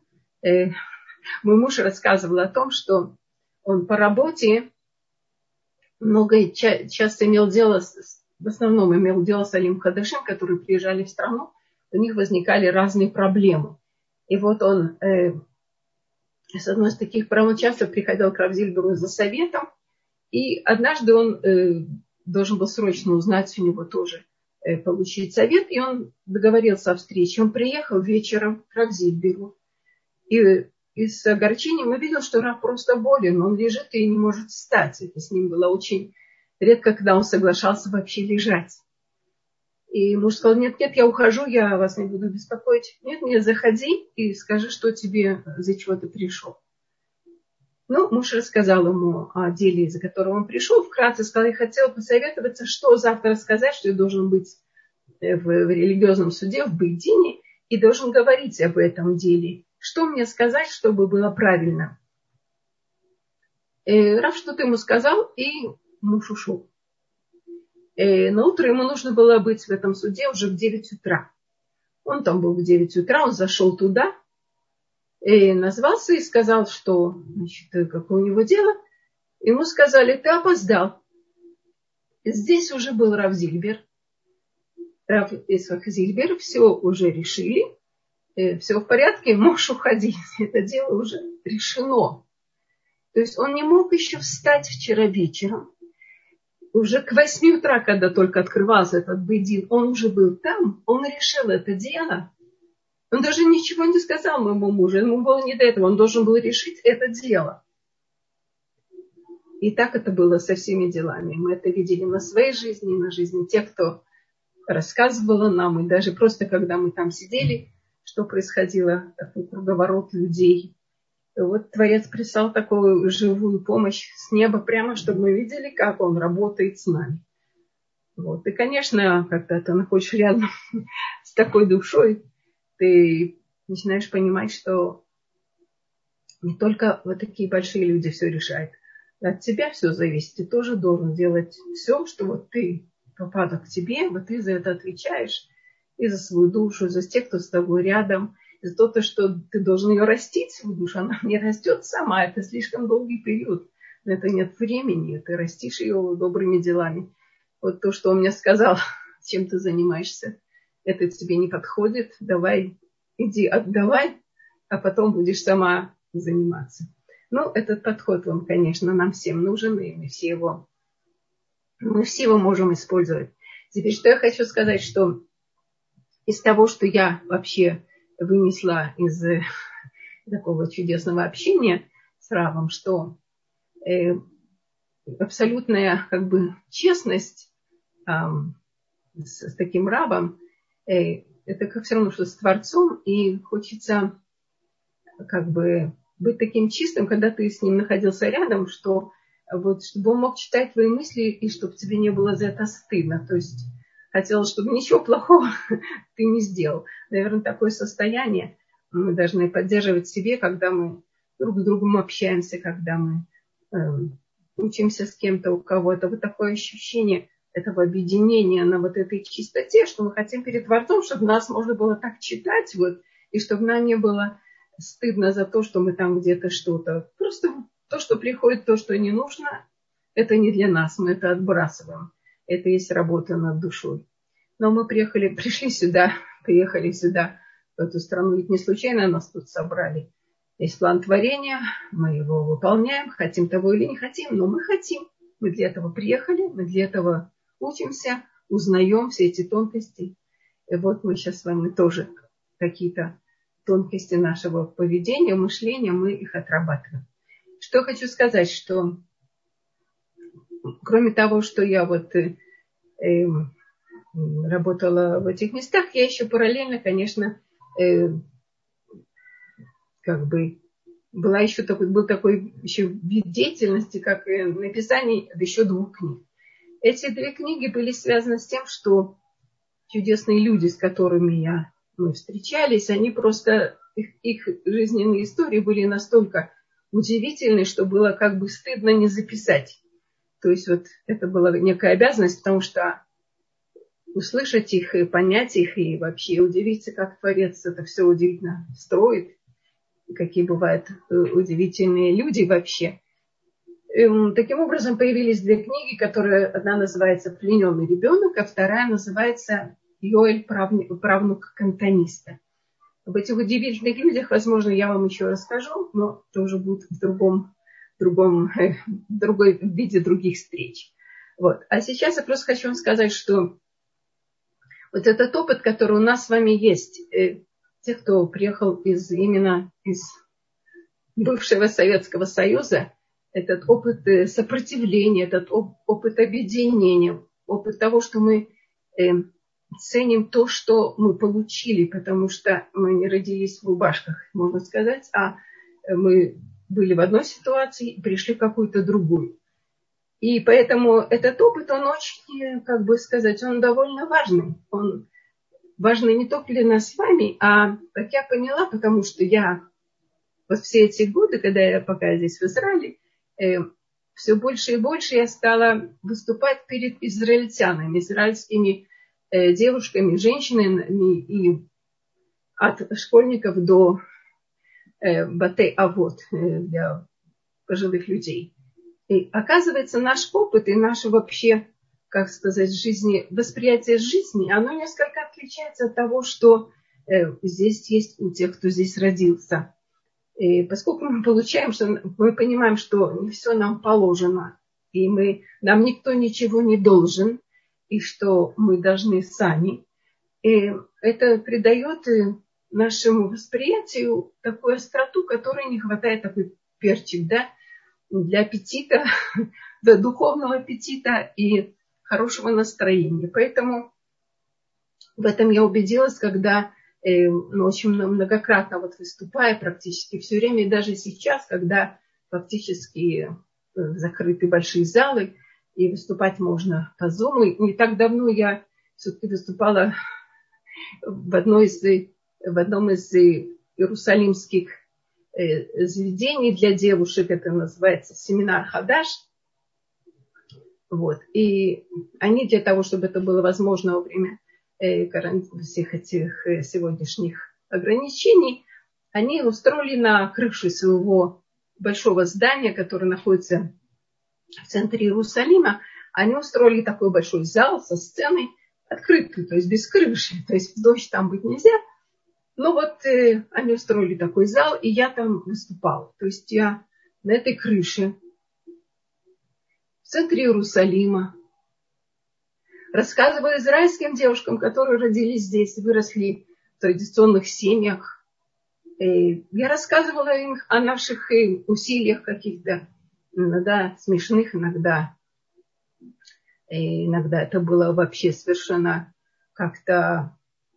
Мой муж рассказывал о том, что он по работе часто имел дело, в основном имел дело с Алим Хадашим, которые приезжали в страну. у них возникали разные проблемы. И вот он, с одной из таких проблем, он часто приходил к рав Зильберу за советом, и однажды он должен был срочно узнать у него тоже, получить совет, и он договорился о встрече. Он приехал вечером к рав Зильберу, и с огорчением увидел, что рав просто болен, он лежит и не может встать. Это с ним было очень редко, когда он соглашался вообще лежать. И муж сказал: нет, я ухожу, я вас не буду беспокоить. Нет, заходи и скажи, что тебе, за чего ты пришел. Ну, муж рассказал ему о деле, из-за которого он пришел. Вкратце сказал: я хотел посоветоваться, что завтра сказать, что я должен быть в религиозном суде, в бейдине, и должен говорить об этом деле. Что мне сказать, чтобы было правильно? Рав что-то ему сказал, и муж ушел. На утро ему нужно было быть в этом суде уже в 9 утра. Он там был в 9 утра, он зашел туда, назвался и сказал, что, значит, какое у него дело. Ему сказали: ты опоздал. Здесь уже был рав Зильбер. Рав Ицхак Зильбер, все уже решили, все в порядке, можешь уходить. Это дело уже решено. То есть он не мог еще встать вчера вечером. Уже к 8 утра, когда только открывался этот бейдин, он уже был там, он решил это дело. Он даже ничего не сказал моему мужу, ему было не до этого, он должен был решить это дело. И так это было со всеми делами. Мы это видели на своей жизни, на жизни тех, кто рассказывал нам, и даже просто когда мы там сидели, что происходило, такой круговорот людей. Вот Творец прислал такую живую помощь с неба прямо, чтобы мы видели, как он работает с нами. Вот. И, конечно, когда ты находишься рядом с такой душой, ты начинаешь понимать, что не только вот такие большие люди все решают. От тебя все зависит. Ты тоже должен делать все, что вот ты попадал к тебе, вот ты за это отвечаешь. И за свою душу, и за тех, кто с тобой рядом. За то, что ты должен ее растить, свою душу. Она не растет сама. Это слишком долгий период. На это нет времени. Ты растишь ее добрыми делами. Вот то, что он мне сказал, чем ты занимаешься, это тебе не подходит. Давай, иди отдавай, а потом будешь сама заниматься. Ну, этот подход, он, конечно, нам всем нужен, и мы все его можем использовать. Теперь, что я хочу сказать, что из того, что я вообще вынесла из такого чудесного общения с равом, что абсолютная честность с таким рабом, это как все равно, что с Творцом, и хочется быть таким чистым, когда ты с ним находился рядом, что вот, чтобы он мог читать твои мысли, и чтобы тебе не было за это стыдно. То есть хотелось, чтобы ничего плохого ты не сделал. Наверное, такое состояние мы должны поддерживать в себе, когда мы друг с другом общаемся, когда мы учимся с кем-то, у кого-то. Вот такое ощущение этого объединения на вот этой чистоте, что мы хотим перед Творцом, чтобы нас можно было так читать, вот, и чтобы нам не было стыдно за то, что мы там где-то что-то. Просто то, что приходит, то, что не нужно, это не для нас, мы это отбрасываем. Это есть работа над душой. Но мы приехали сюда, в эту страну. Ведь не случайно нас тут собрали. Есть план творения, мы его выполняем, хотим того или не хотим, но мы хотим. Мы для этого приехали, мы для этого учимся, узнаем все эти тонкости. И вот мы сейчас с вами тоже какие-то тонкости нашего поведения, мышления, мы их отрабатываем. Что я хочу сказать, что кроме того, что я работала в этих местах, я еще параллельно, конечно, был такой еще вид деятельности, как написание еще 2 книг. Эти 2 книги были связаны с тем, что чудесные люди, с которыми мы встречались, они просто, их жизненные истории были настолько удивительны, что было стыдно не записать. То есть вот это была некая обязанность, потому что услышать их и понять их, и вообще удивиться, как Творец это все удивительно строит, какие бывают удивительные люди вообще. Таким образом появились 2 книги, одна называется «Плененный ребенок», а вторая называется Йоэль, правнук кантониста. Об этих удивительных людях, возможно, я вам еще расскажу, но это уже будет в другой виде других встреч. Вот. А сейчас я просто хочу вам сказать, что вот этот опыт, который у нас с вами есть, тех, кто приехал именно из бывшего Советского Союза, этот опыт сопротивления, этот опыт объединения, опыт того, что мы ценим то, что мы получили, потому что мы не родились в рубашках, можно сказать, а мы были в одной ситуации и пришли в какую-то другую. И поэтому этот опыт, он очень, как бы сказать, он довольно важный. Он важный не только для нас с вами, а, как я поняла, потому что я вот все эти годы, когда я пока здесь в Израиле, все больше и больше я стала выступать перед израильтянами, израильскими девушками, женщинами, и от школьников до батей-авот, для пожилых людей. И оказывается, наш опыт и наше вообще, как сказать, восприятие жизни, оно несколько отличается от того, что здесь есть у тех, кто здесь родился. И поскольку мы понимаем, что не все нам положено, и нам никто ничего не должен, и что мы должны сами, и это придает нашему восприятию такую остроту, которой не хватает, такой перчик, да, для аппетита, для духовного аппетита и хорошего настроения. Поэтому в этом я убедилась, когда очень многократно выступая практически все время, и даже сейчас, когда фактически закрыты большие залы, и выступать можно по Zoom. И не так давно я все-таки выступала в одном из иерусалимских заведений для девушек. Это называется семинар Хадаш. Вот. И они для того, чтобы это было возможно во время всех этих сегодняшних ограничений, они устроили на крыше своего большого здания, которое находится в центре Иерусалима, они устроили такой большой зал со сценой открытый, то есть без крыши, то есть в дождь там быть нельзя. Но вот они устроили такой зал, и я там выступала. То есть я на этой крыше в центре Иерусалима рассказываю израильским девушкам, которые родились здесь, выросли в традиционных семьях. Я рассказывала им о наших усилиях каких-то, иногда смешных, иногда это было вообще совершенно как-то,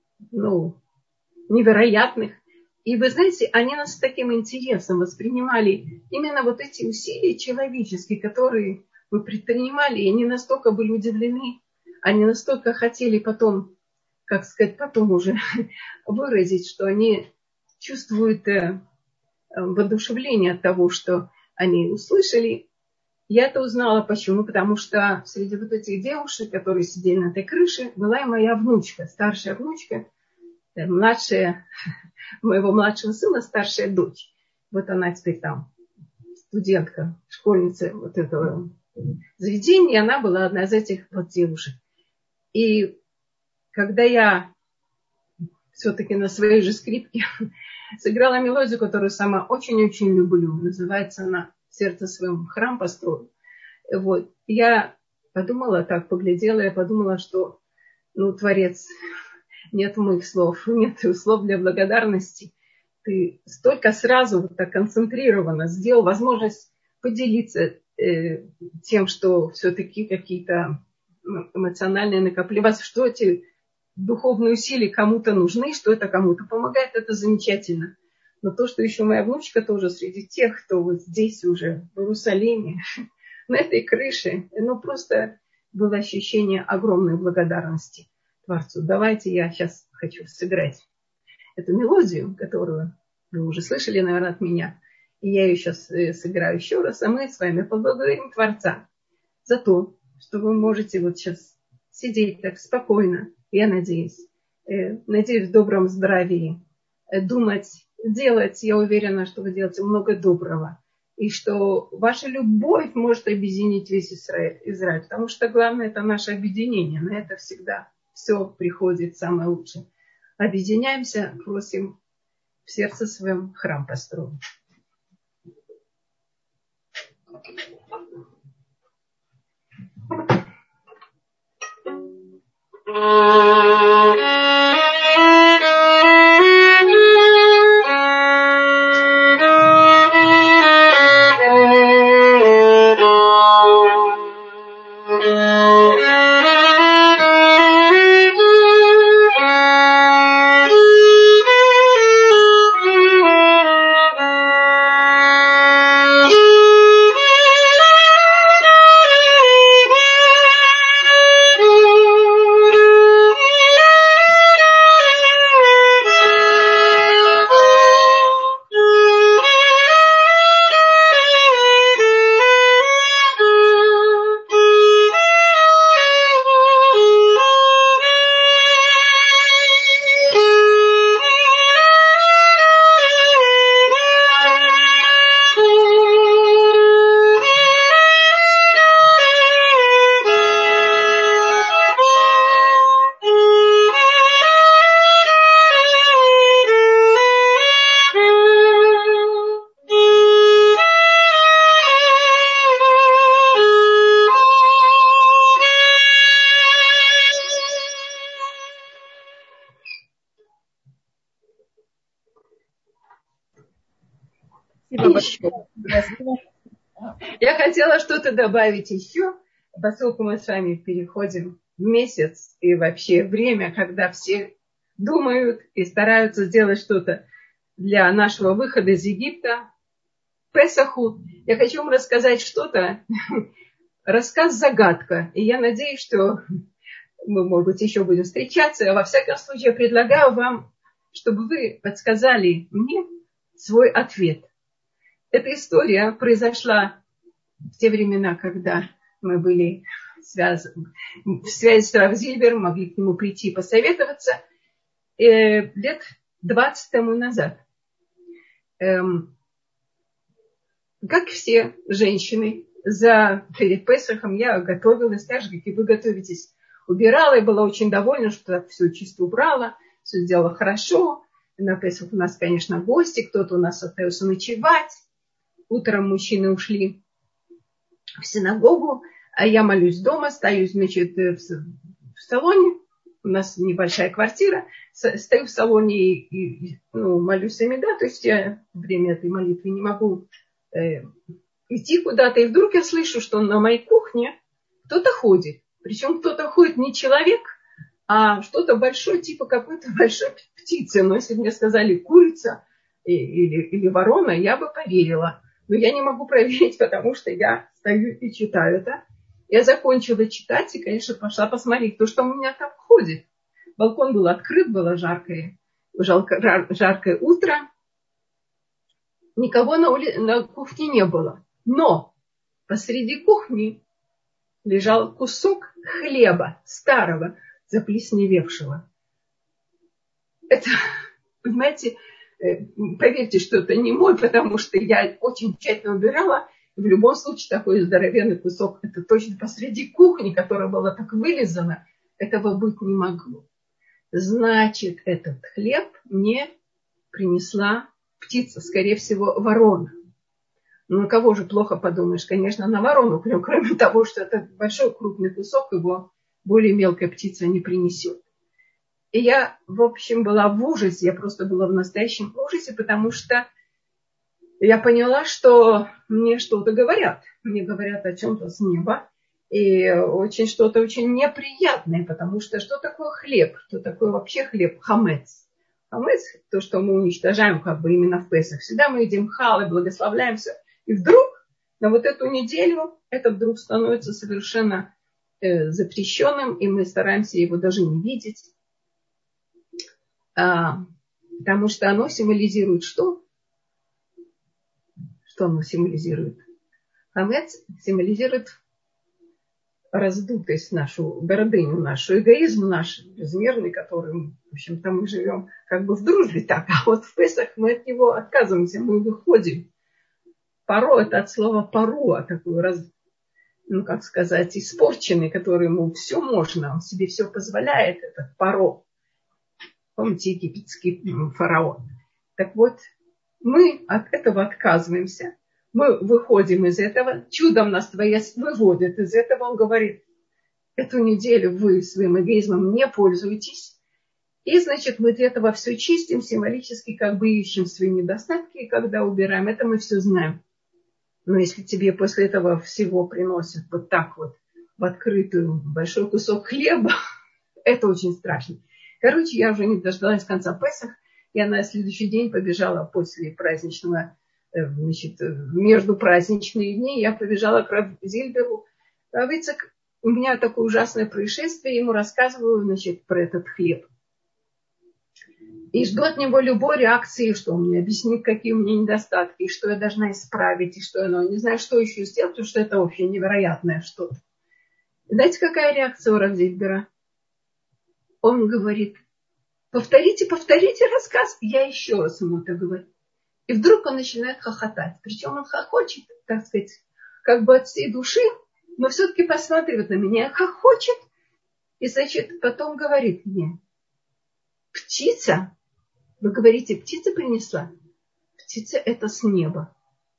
невероятных. И вы знаете, они нас с таким интересом воспринимали именно вот эти усилия человеческие, которые мы предпринимали, и они настолько были удивлены, они настолько хотели потом, как сказать, потом уже выразить, что они чувствуют воодушевление от того, что они услышали. Я это узнала почему? Потому что среди вот этих девушек, которые сидели на этой крыше, была и моя внучка, старшая внучка, младшая, моего младшего сына, старшая дочь. Вот она теперь там студентка, школьница вот этого заведения, она была одна из этих вот девушек. И когда я все-таки на своей же скрипке сыграла мелодию, которую сама очень-очень люблю, называется она «Сердце своем храм построю». Вот. Я подумала так, поглядела, я подумала, что, Творец, нет моих слов, нет слов для благодарности. Ты столько сразу вот так концентрированно сделал возможность поделиться тем, что все-таки какие-то эмоциональные накопления. Что эти духовные усилия кому-то нужны, что это кому-то помогает, это замечательно. Но то, что еще моя внучка тоже среди тех, кто вот здесь уже, в Иерусалиме, на этой крыше, просто было ощущение огромной благодарности Творцу. Давайте я сейчас хочу сыграть эту мелодию, которую вы уже слышали, наверное, от меня. И я ее сейчас сыграю еще раз, а мы с вами поблагодарим Творца за то, что вы можете вот сейчас сидеть так спокойно, я надеюсь, в добром здравии, думать, делать. Я уверена, что вы делаете много доброго. И что ваша любовь может объединить весь Израиль. Потому что главное это наше объединение. На это всегда все приходит самое лучшее. Объединяемся, просим в сердце своем храм построить. Я хотела что-то добавить еще, поскольку мы с вами переходим в месяц и вообще время, когда все думают и стараются сделать что-то для нашего выхода из Египта, Песаху. Я хочу вам рассказать что-то, рассказ-загадка. И я надеюсь, что мы, может быть, еще будем встречаться. Во всяком случае, я предлагаю вам, чтобы вы подсказали мне свой ответ. Эта история произошла в те времена, когда мы были в связи с Рав Зильбером, могли к нему прийти и посоветоваться, лет 20 тому назад. Как все женщины, перед Песахом я готовилась, так же, как и вы готовитесь, убирала и была очень довольна, что все чисто убрала, все сделала хорошо. На Песах у нас, конечно, гости, кто-то у нас остается ночевать. Утром мужчины ушли в синагогу, а я молюсь дома, стою, значит, в салоне. У нас небольшая квартира. Стою в салоне и молюсь амида. То есть я во время этой молитвы не могу идти куда-то. И вдруг я слышу, что на моей кухне кто-то ходит. Причем кто-то ходит не человек, а что-то большое, типа какой-то большой птицы. Но если бы мне сказали курица или ворона, я бы поверила. Но я не могу проверить, потому что я стою и читаю это. Я закончила читать и, конечно, пошла посмотреть, кто что у меня там ходит. Балкон был открыт, было жаркое утро. Никого на кухне не было. Но посреди кухни лежал кусок хлеба старого, заплесневевшего. Это, понимаете, поверьте, что это не мой, потому что я очень тщательно убирала. В любом случае, такой здоровенный кусок, это точно посреди кухни, которая была так вылизана, этого быть не могло. Значит, этот хлеб мне принесла птица, скорее всего, ворона. Ну, на кого же плохо подумаешь? Конечно, на ворону, кроме того, что это большой крупный кусок, его более мелкая птица не принесет. И я, в общем, была в ужасе, я просто была в настоящем ужасе, потому что я поняла, что мне что-то говорят. Мне говорят о чем-то с неба. И очень что-то очень неприятное, потому что что такое хлеб? Что такое вообще хлеб? Хамец. Хамец, то, что мы уничтожаем как бы именно в Песах. Всегда мы едим халы, благословляемся. И вдруг на вот эту неделю это вдруг становится совершенно запрещенным, и мы стараемся его даже не видеть. Потому что оно символизирует что? Что оно символизирует? Хамец символизирует раздутость нашу, гордыню нашу, эгоизм наш безмерный, которым, в общем-то, мы живем как бы в дружбе так. А вот в Песах мы от него отказываемся, мы выходим. Паро – это от слова паруа, такое как сказать, испорченный, который ему все можно, он себе все позволяет, этот паро. Помните, египетский фараон. Так вот, мы от этого отказываемся. Мы выходим из этого. Чудом нас Творец выводит из этого. Он говорит, эту неделю вы своим эгоизмом не пользуетесь. И, значит, мы от этого все чистим, символически как бы ищем свои недостатки, и когда убираем, это мы все знаем. Но если тебе после этого всего приносят вот так вот в открытую большой кусок хлеба, это очень страшно. Короче, я уже не дождалась конца Песах. Я на следующий день побежала после праздничного, значит, между праздничные дни, я побежала к Рав Зильберу. У меня такое ужасное происшествие, я ему рассказываю, значит, про этот хлеб. И жду от него любой реакции, что он мне объяснит, какие у меня недостатки, и что я должна исправить, и что я не знаю, что еще сделать, потому что это вообще невероятное что-то. Знаете, какая реакция у Рав Зильбера? Он говорит, повторите рассказ. Я еще раз ему это говорю. И вдруг он начинает хохотать. Причем он хохочет, так сказать, как бы от всей души, но все-таки посматривает на меня, хохочет. И, значит, потом говорит мне, птица, вы говорите, птица принесла? Птица это с неба.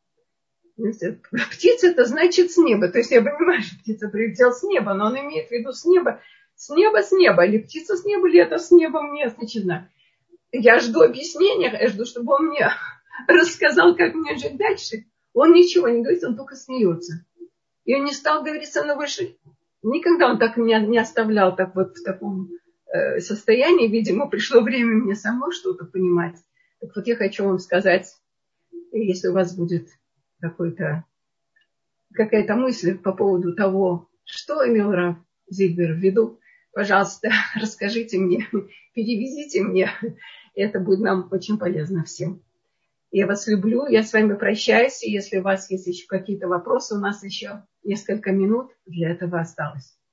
Птица это значит с неба. То есть я понимаю, что птица прилетела с неба, но он имеет в виду с неба. С неба. Или птица с неба, или это с неба мне, значит, я жду объяснения, я жду, чтобы он мне рассказал, как мне жить дальше. Он ничего не говорит, он только смеется. И он не стал говорить со мной больше. Никогда он так меня не оставлял так вот в таком состоянии. Видимо, пришло время мне самой что-то понимать. Так вот я хочу вам сказать, если у вас будет какая-то мысль по поводу того, что имел Рав Зильбер в виду, пожалуйста, расскажите мне, переведите мне. Это будет нам очень полезно всем. Я вас люблю, я с вами прощаюсь. И если у вас есть еще какие-то вопросы, у нас еще несколько минут для этого осталось.